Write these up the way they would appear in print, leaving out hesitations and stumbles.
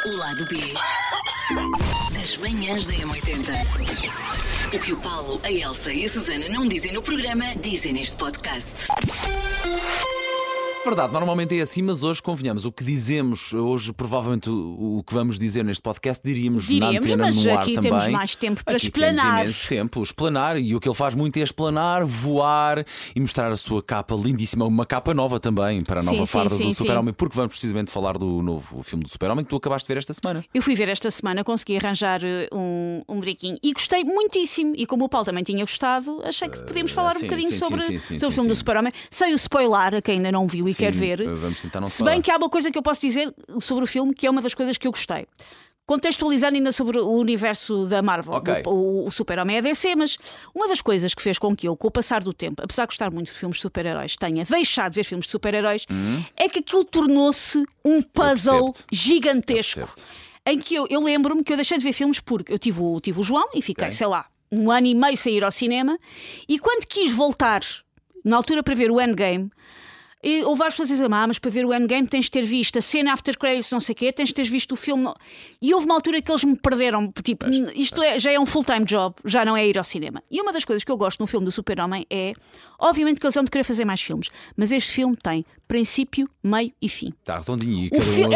O lado B das manhãs da M80. O que o Paulo, a Elsa e a Susana não dizem no programa, dizem neste podcast. Verdade, normalmente é assim, mas hoje convenhamos. O que dizemos hoje, provavelmente o que vamos dizer neste podcast, diríamos na antena, mas no ar aqui também. temos mais tempo para aqui explanar. Temos imenso tempo, explanar, e o que ele faz muito é explanar, voar e mostrar a sua capa lindíssima, uma capa nova também para a nova farda do Super-Homem, porque vamos precisamente falar do novo filme do Super-Homem que tu acabaste de ver esta semana. Eu fui ver esta semana, consegui arranjar um breaquinho e gostei muitíssimo. E como o Paulo também tinha gostado, achei que podíamos falar um bocadinho sobre o filme do Super-Homem. Sei o spoiler a quem ainda não viu e quer ver. Vamos tentar não Se falar. bem que há uma coisa que eu posso dizer sobre o filme que é uma das coisas que eu gostei. Contextualizando ainda sobre o universo da Marvel, Ok. o Super-Homem é DC, mas uma das coisas que fez com que eu, com o passar do tempo, apesar de gostar muito de filmes de super-heróis, tenha deixado de ver filmes de super-heróis, é que aquilo tornou-se um puzzle gigantesco. Em que eu lembro-me que eu deixei de ver filmes porque eu tive o João e fiquei, sei lá, 1 ano e meio sem ir ao cinema, e quando quis voltar, na altura para ver o Endgame, e houve várias pessoas a dizer, mas para ver o Endgame tens de ter visto a cena after credits, não sei o quê, tens de ter visto o filme. E houve uma altura que eles me perderam. Tipo, já é um full-time job, já não é ir ao cinema. E uma das coisas que eu gosto no filme do Super-Homem é, obviamente, que eles vão de querer fazer mais filmes, mas este filme tem princípio, meio e fim. Está redondinho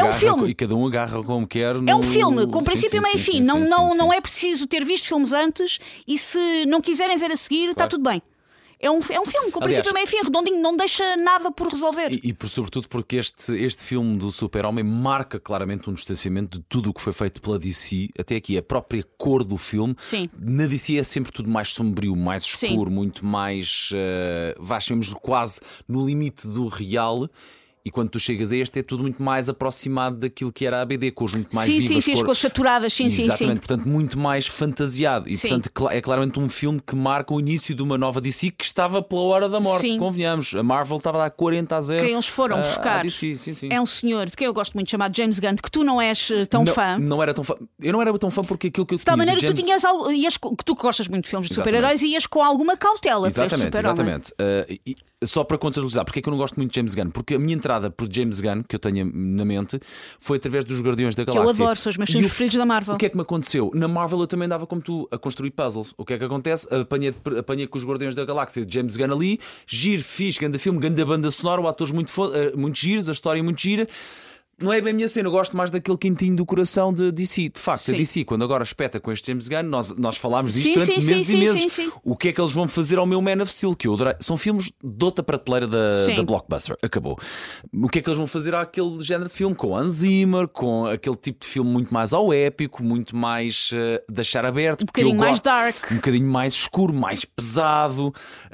e cada um agarra como quer. É um filme com princípio, meio e fim. Não é preciso ter visto filmes antes e se não quiserem ver a seguir, está tudo bem. É um filme com princípio, meio e fim, redondinho, não deixa nada por resolver. E sobretudo porque este filme do Super-Homem marca claramente um distanciamento de tudo o que foi feito pela DC. Até aqui, a própria cor do filme. Sim. Na DC é sempre tudo mais sombrio, mais escuro, muito mais. Vamos quase no limite do real. E quando tu chegas a este é tudo muito mais aproximado daquilo que era a ABD, cores muito mais vivas. Sim, as cores saturadas, Exatamente, portanto muito mais fantasiado. E portanto é claramente um filme que marca o início de uma nova DC que estava pela hora da morte, convenhamos. A Marvel estava a dar 40-0. Quem eles foram buscar DC, é um senhor de quem eu gosto muito, chamado James Gunn, que tu não és tão fã. Não era tão fã. Eu não era tão fã porque aquilo que eu de tal maneira James... que tu tinhas que tu gostas muito de filmes de super-heróis e ias com alguma cautela para este Super-Homem. Exatamente. Só para contextualizar, porque é que eu não gosto muito de James Gunn? Porque a minha entrada por James Gunn, que eu tenho na mente, foi através dos Guardiões da Galáxia. Que eu adoro, são os meus filmes preferidos da Marvel. O que é que me aconteceu? Na Marvel eu também andava como tu, a construir puzzles. O que é que acontece? Apanhei com os Guardiões da Galáxia de James Gunn ali, giro, fixe, grande filme, grande banda sonora, atores muito giros, a história muito gira. Não é bem a minha cena, eu gosto mais daquele quentinho do coração de DC. De facto, a DC, quando agora espeta com este James Gunn, nós falámos disto durante meses e meses. O que é que eles vão fazer ao meu Man of Steel? Que eu adorei. São filmes de outra prateleira da Blockbuster. Acabou. O que é que eles vão fazer àquele género de filme? Com Hans Zimmer, com aquele tipo de filme muito mais ao épico, muito mais deixar aberto. Um bocadinho mais dark. Um bocadinho mais escuro, mais pesado,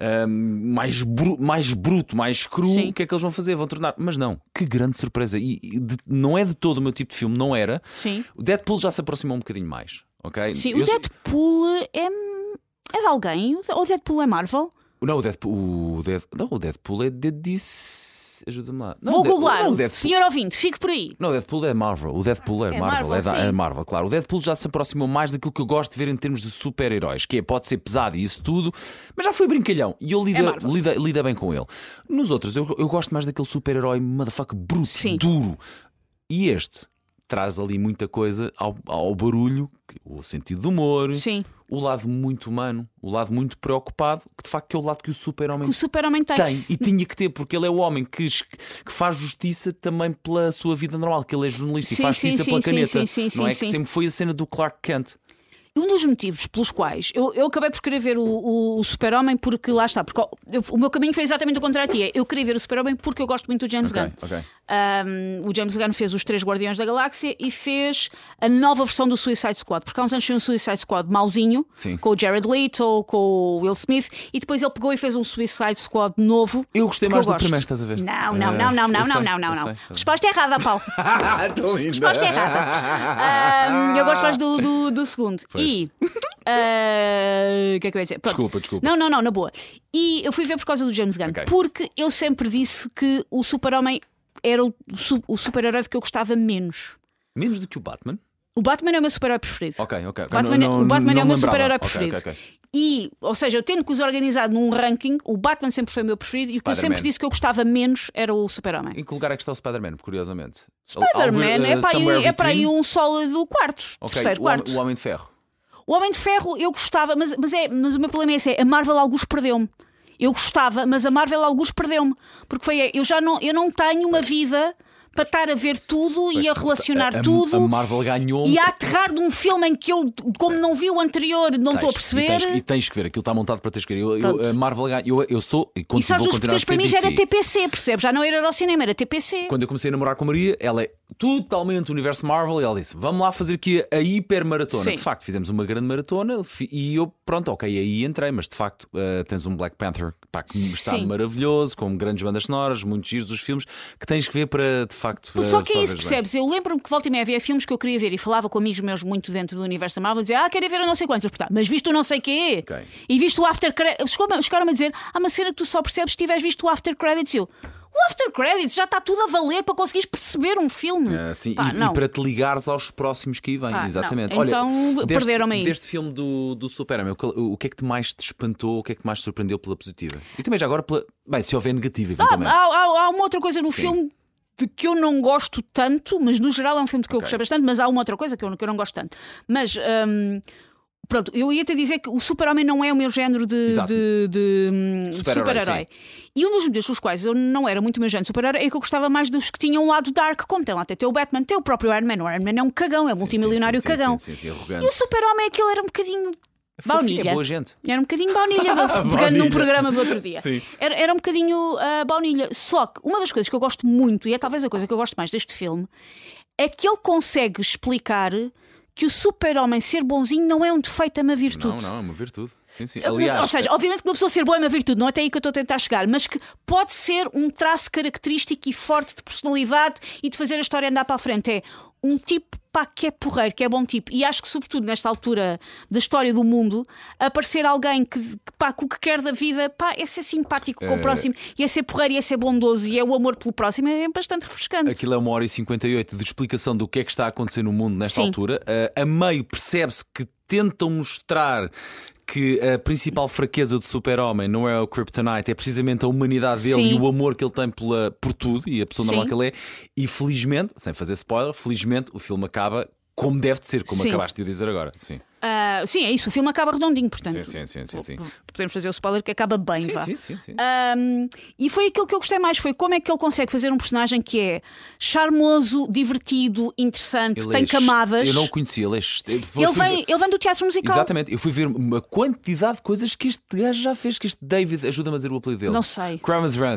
mais bruto, mais cru. O que é que eles vão fazer? Vão tornar. Mas não, que grande surpresa. Não é de todo o meu tipo de filme, não era. Sim. O Deadpool já se aproximou um bocadinho mais, ok? Sim, o Deadpool é de alguém? O Deadpool é Marvel? Não, o Deadpool é de DC. Ajuda-me lá. Vou googlar. Senhor ouvinte, fique por aí. Não, o Deadpool é Marvel. O Deadpool é Marvel. É Marvel, claro. O Deadpool já se aproximou mais daquilo que eu gosto de ver em termos de super-heróis, que pode ser pesado e isso tudo, mas já foi brincalhão. E eu lida bem com ele. Nos outros, eu gosto mais daquele super-herói motherfucker bruto, duro. E este traz ali muita coisa ao barulho, o sentido do humor, o lado muito humano, o lado muito preocupado, que de facto é o lado que o Super-Homem tem. E tinha que ter, porque ele é o homem que faz justiça também pela sua vida normal, que ele é jornalista e faz justiça pela caneta. Não é que sempre foi a cena do Clark Kent. Um dos motivos pelos quais eu acabei por querer ver o Super-Homem, porque lá está, porque o meu caminho foi exatamente o contrário a ti. Eu queria ver o Super-Homem porque eu gosto muito do James Gunn. O James Gunn fez os 3 Guardiões da Galáxia e fez a nova versão do Suicide Squad, porque há uns anos foi um Suicide Squad mauzinho, com o Jared Leto, com o Will Smith, e depois ele pegou e fez um Suicide Squad novo. Eu gostei mais do primeiro, estás a ver? Não. Resposta errada, Paulo. Resposta errada. Eu gosto mais do segundo. E o que é que eu ia dizer? Desculpa. Não, na boa. E eu fui ver por causa do James Gunn, porque eu sempre disse que o Super-Homem era o super-herói que eu gostava menos. Menos do que o Batman? O Batman é o meu super-herói preferido. Ok. O Batman é o meu super-herói preferido. Okay. E, ou seja, eu tendo que os organizar num ranking, o Batman sempre foi o meu preferido e o que eu sempre disse que eu gostava menos era o Super-Homem. Em que lugar é que está o Spider-Man, curiosamente? Spider-Man é para aí um sólido quarto, terceiro quarto. O Homem de Ferro. O Homem de Ferro eu gostava, mas o meu problema é esse, a Marvel alguns perdeu-me. Eu gostava, mas a Marvel alguns perdeu-me. Porque eu não tenho uma vida para estar a ver tudo e a relacionar tudo. A Marvel ganhou. E a aterrar de um filme em que eu, como não vi o anterior, não estou a perceber. E tens que ver, aquilo está montado para teres que ver. A Marvel ganhou. Eu sou e continuo e sabes, a continuar a ser para mim DC. já era TPC, percebes? Já não era ao cinema, era TPC. Quando eu comecei a namorar com a Maria, ela é totalmente o universo Marvel e ela disse: vamos lá fazer aqui a hipermaratona. Sim. De facto, fizemos uma grande maratona e eu, pronto, ok, aí entrei, mas de facto tens um Black Panther que está maravilhoso, com grandes bandas sonoras, muitos giros dos filmes que tens que ver para de facto. Só que é isso, percebes? Eu lembro-me que volta e meia havia filmes que eu queria ver e falava com amigos meus muito dentro do universo da Marvel e dizia: quero ver eu não sei quantos, mas viste o não sei quê. Okay. E viste o After Credits. Chegaram-me a dizer: uma cena que tu só percebes se tiveres visto o After Credits. O After Credits já está tudo a valer para conseguires perceber um filme. Sim, e para te ligares aos próximos que aí vêm. Exatamente. Olha, então perderam-me aí. Deste filme do Super-Homem, o que é que mais te espantou? O que é que mais te surpreendeu pela positiva? E também já agora bem, se houver negativa, eventualmente. Há uma outra coisa no filme de que eu não gosto tanto, mas no geral é um filme de que eu gostei bastante, mas há uma outra coisa que eu não gosto tanto. Mas pronto, eu ia-te dizer que o Super-Homem não é o meu género de super-herói. E um dos motivos pelos quais eu não era muito o meu género de super-herói é que eu gostava mais dos que tinham um lado dark, como tem lá até o Batman, tem o próprio Iron Man. O Iron Man é um cagão, é um multimilionário cagão. E o Super-Homem aquele era um bocadinho baunilha. É boa gente. Era um bocadinho baunilha, pegando num programa do outro dia. Era um bocadinho baunilha. Só que uma das coisas que eu gosto muito, e é talvez a coisa que eu gosto mais deste filme, é que ele consegue explicar que o Super-Homem ser bonzinho não é um defeito, é uma virtude. Não, é uma virtude. Sim. Aliás, ou seja, obviamente que uma pessoa ser boa é uma virtude, não é até aí que eu estou a tentar chegar, mas que pode ser um traço característico e forte de personalidade e de fazer a história andar para a frente. É um tipo que é porreiro, que é bom tipo. E acho que, sobretudo nesta altura da história do mundo, aparecer alguém que o que quer da vida é ser simpático com o próximo, e é ser porreiro, e é ser bondoso, e é o amor pelo próximo, é bastante refrescante. Aquilo é 1h58 de explicação do que é que está a acontecer no mundo nesta altura. A meio percebe-se que tentam mostrar que a principal fraqueza do Super-Homem não é o Kryptonite, é precisamente a humanidade dele e o amor que ele tem por tudo e a pessoa normal que ele é. E felizmente, sem fazer spoiler, felizmente o filme acaba como deve de ser, como acabaste de dizer agora. Sim, é isso, o filme acaba redondinho, portanto. Sim. Podemos fazer o spoiler que acaba bem, vá. Sim. E foi aquilo que eu gostei mais, foi como é que ele consegue fazer um personagem que é charmoso, divertido, interessante, tem camadas. Eu não o conhecia, ele vem do teatro musical. Exatamente, eu fui ver uma quantidade de coisas que este gajo já fez, que este David, ajuda-me a dizer o apelido dele. Não sei. Kramas Rance.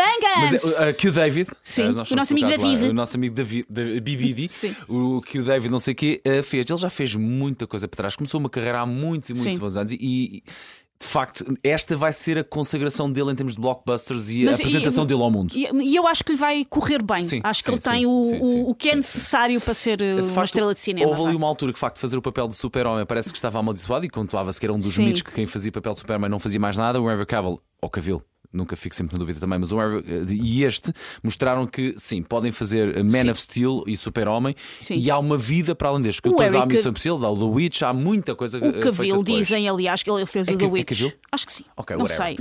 Mas que o David, o nosso amigo David. O nosso amigo David, Bibidi, o que o David não sei o quê fez. Ele já fez muita coisa para trás. Começou uma carreira há muitos bons anos e de facto esta vai ser a consagração dele em termos de blockbusters e a apresentação dele ao mundo. E eu acho que lhe vai correr bem. Acho que ele tem o que é necessário para ser uma estrela de cinema. Houve ali uma altura que de facto fazer o papel de Super-Homem parece que estava amaldiçoado e contava-se que era um dos mitos que quem fazia papel de Superman não fazia mais nada. O Henry Cavill, ou Cavill, nunca fico sempre na dúvida também, mas e este mostraram que sim, podem fazer Man of Steel e Super-Homem e há uma vida para além destes. Depois há a Missão Impossível, há o The Witch, há muita coisa. O Cavill dizem, aliás, que ele fez o The Witch. Acho que sim. Não sei.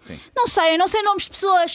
Eu não sei nomes de pessoas.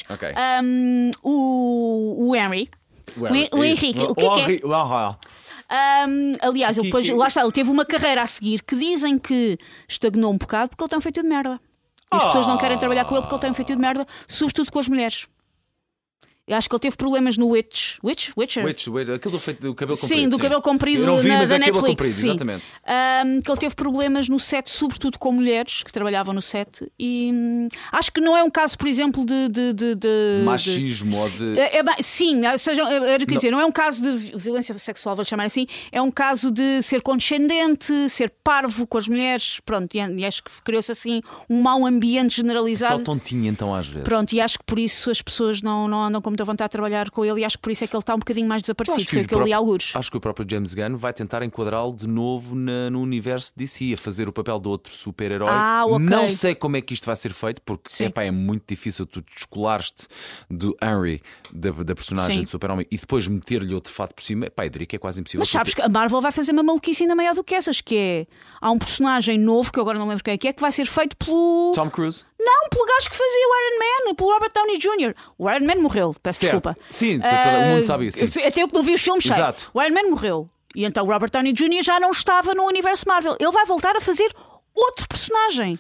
O Henry. O Henrique. O que é? Aliás, ele depois, lá está, ele teve uma carreira a seguir que dizem que estagnou um bocado porque ele tem um feito de merda. E as pessoas não querem trabalhar com ele porque ele tem um feito de merda, sobretudo com as mulheres. Eu acho que ele teve problemas no Witcher. Aquilo do cabelo comprido. Sim, do cabelo comprido da Netflix. Comprido, exatamente. Que ele teve problemas no set, sobretudo com mulheres que trabalhavam no set. E acho que não é um caso, por exemplo, de machismo ou de. Sim, era o que dizer, não é um caso de violência sexual, vou chamar assim. É um caso de ser condescendente, ser parvo com as mulheres. Pronto, e acho que criou-se assim um mau ambiente generalizado. Só tontinho, então, às vezes. Pronto, e acho que por isso as pessoas não andam como muita vontade de trabalhar com ele e acho que por isso é que ele está um bocadinho mais desaparecido. Foi o que eu li algures. Acho que o próprio James Gunn vai tentar enquadrá-lo de novo no universo de DC, a fazer o papel de outro super-herói. Okay. Não sei como é que isto vai ser feito, porque é muito difícil tu descolares-te do Henry, da personagem de Super-Homem, e depois meter-lhe outro fato por cima. Eu diria que é quase impossível. Mas sabes que a Marvel vai fazer uma maluquice ainda maior do que essas, que é, há um personagem novo, que eu agora não lembro quem é, que vai ser feito pelo... Tom Cruise? Não, pelo gajo que fazia o Iron Man, pelo Robert Downey Jr. O Iron Man morreu, peço desculpa. Sim, o mundo sabe isso. Até eu que não vi os filmes, Exato. sei. O Iron Man morreu. E então o Robert Downey Jr. já não estava no universo Marvel. Ele vai voltar a fazer outro personagem.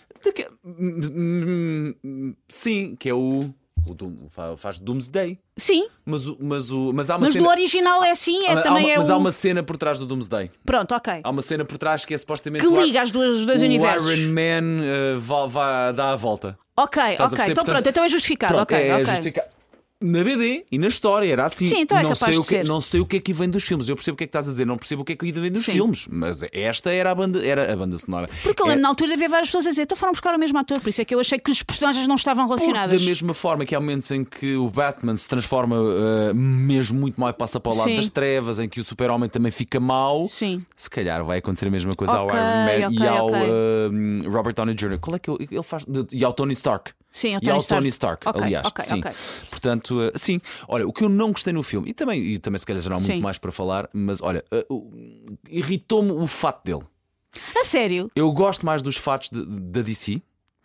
Sim, que é o faz Doomsday. Sim. Mas há uma mas cena... no original é assim, mas há uma cena por trás do Doomsday. Pronto, ok. Há uma cena por trás que é supostamente que liga os dois universos. O Iron Man vai dar a volta. Ok. Então pronto, então é justificado. Pronto, é justificado. Na BD e na história era assim. Sim, então não sei o que é que vem dos filmes. Eu percebo o que é que estás a dizer, não percebo o que é que vem dos filmes. Mas esta era a banda sonora. Porque eu lembro na altura de haver várias pessoas a dizer, então foram buscar o mesmo ator, por isso é que eu achei que os personagens não estavam relacionados. Porque da mesma forma que há momentos em que o Batman se transforma mesmo muito mal e passa para o lado das trevas, em que o Super-Homem também fica mau, se calhar vai acontecer a mesma coisa ao Iron Man e ao Robert Downey Jr. Qual é que ele faz? E ao Tony Stark. Sim, e ao Tony Stark, aliás. Sim. Portanto, sim. Olha, o que eu não gostei no filme, e também se calhar já não há muito mais para falar, mas olha, irritou-me o fato dele. A sério? Eu gosto mais dos fatos da DC.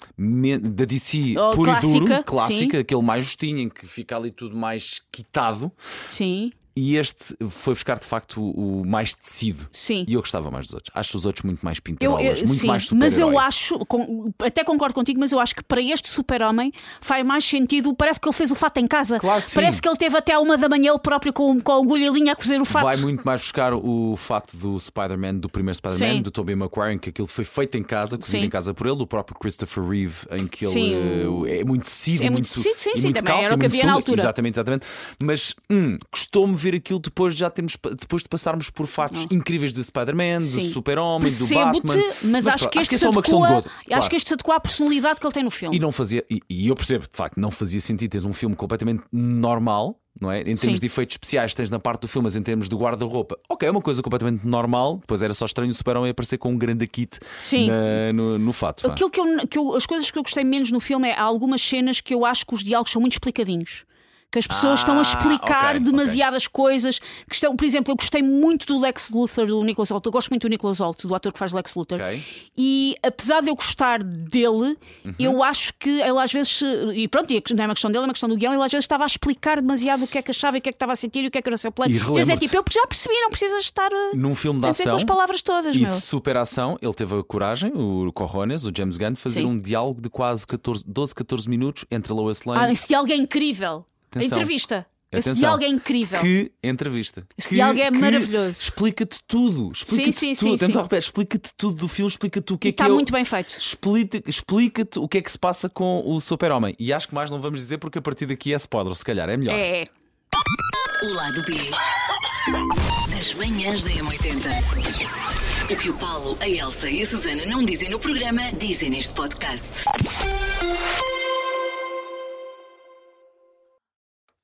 Da DC puro clássica, e duro, clássica, aquele mais justinho, em que fica ali tudo mais quitado. Sim. E este foi buscar de facto o mais tecido. Sim. E eu gostava mais dos outros. Acho os outros muito mais pintarolas, muito mais super-herói. Mas eu acho, até concordo contigo, mas eu acho que para este Super-Homem faz mais sentido. Parece que ele fez o fato em casa. Claro que sim. Parece que ele teve até à 1 da manhã ele próprio com agulha e linha a cozer o fato. Vai muito mais buscar o fato do Spider-Man, do primeiro Spider-Man, do Tobey Maguire, em que aquilo foi feito em casa, cozido em casa por ele, do próprio Christopher Reeve, em que ele é muito tecido, é muito tecido, muito calça, era o que havia na altura. Exatamente. Mas custou-me ver aquilo depois de passarmos por fatos incríveis de Spider-Man, do Super-Homem, do Batman. Mas acho que este é só uma questão de gozo. Acho que este se adequa à personalidade que ele tem no filme. E não fazia, e eu percebo, de facto, não fazia sentido teres um filme completamente normal, não é? Em termos de efeitos especiais, tens na parte do filme, mas em termos de guarda-roupa, é uma coisa completamente normal. Depois era só estranho o Super-Homem aparecer com um grande kit no fato. Aquilo as coisas que eu gostei menos no filme é há algumas cenas que eu acho que os diálogos são muito explicadinhos. Que as pessoas estão a explicar demasiadas coisas que estão, por exemplo, eu gostei muito do Lex Luthor, do Nicholas Hoult. Eu gosto muito do Nicholas Hoult, do ator que faz Lex Luthor. E apesar de eu gostar dele, eu acho que ele às vezes, e pronto, não é uma questão dele, é uma questão do guião, ele às vezes estava a explicar demasiado o que é que achava e o que é que estava a sentir e o que é que era o seu plano. Eu já percebi, não precisas estar num filme de ação com as palavras todas, e de superação. Ele teve a coragem, o Cojones, o James Gunn, de fazer um diálogo de quase 12, 14 minutos entre a Lois Lane. Esse diálogo é incrível. Atenção. A entrevista. Atenção. Esse diálogo é incrível. Que entrevista. Esse diálogo é maravilhoso. Explica-te tudo. Explica-te tudo. Então, explica-te tudo do filme, explica-te o que é que é. Está muito bem feito. Explica-te o que é que se passa com o Super-Homem. E acho que mais não vamos dizer porque a partir daqui é spoiler, se calhar, é melhor. É. O lado B das manhãs da M80. O que o Paulo, a Elsa e a Susana não dizem no programa, dizem neste podcast.